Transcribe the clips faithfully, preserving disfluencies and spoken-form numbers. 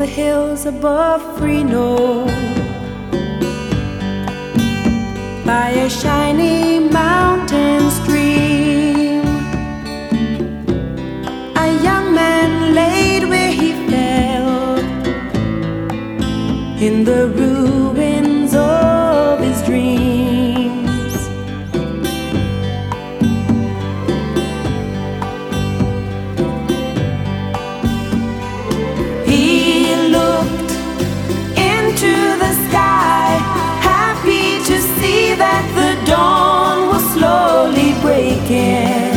the hills above Reno, by a shiny mountain stream, a young man laid where he fell, in the ruins of his dreams. He looked into the sky, happy to see that the dawn was slowly breaking,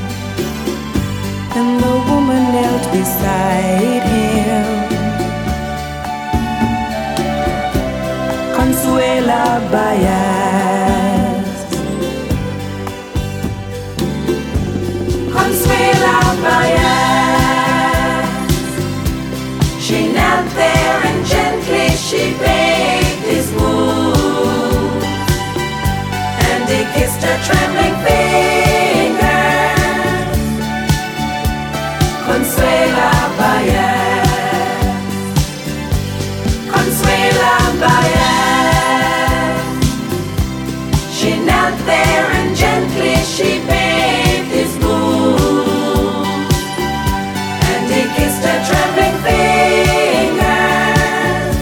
and the woman knelt beside him, Consuela Baez. Consuela Baez. She knelt there and gently she bathed his wound, and he kissed her trembling fingers. Consuela Baez. Consuela Baez. She knelt there and gently she bathed his wound, and he kissed her trembling fingers.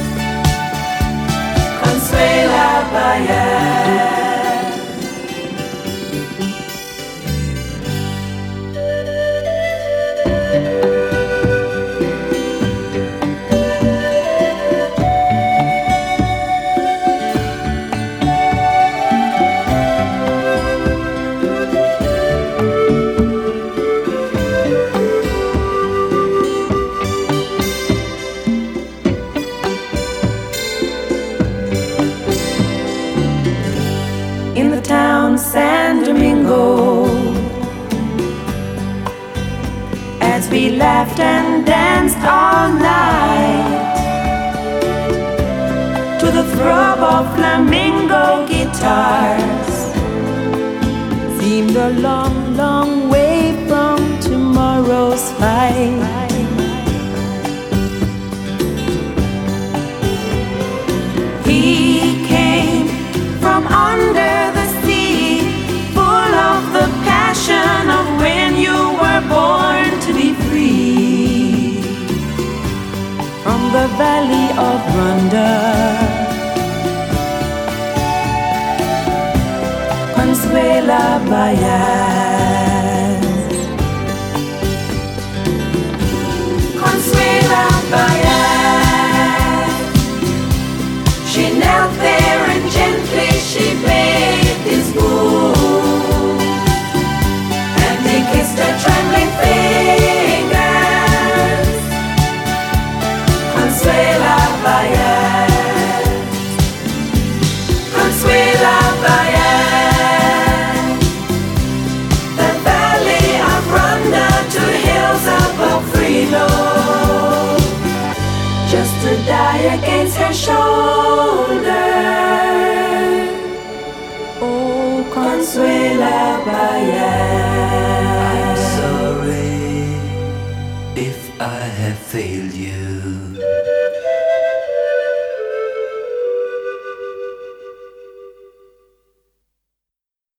Consuela Baez. In the town San Domingo, as we laughed and danced all night to the throb of flamingo guitars, seemed a long, long way from tomorrow's fight. He came from under the sea, full of the passion of when you were born to be free. From the valley of Rhonda, Consuela Baez. Consuela Baez. She knelt there and gently she bathed his wound, and he kissed her trembling fingers. Consuela Baez. Consuela Baez. The valley of Rhonda to hills above Reno, just to die against her shoulder. Oh, Consuela Baez. I'm sorry if I have failed you.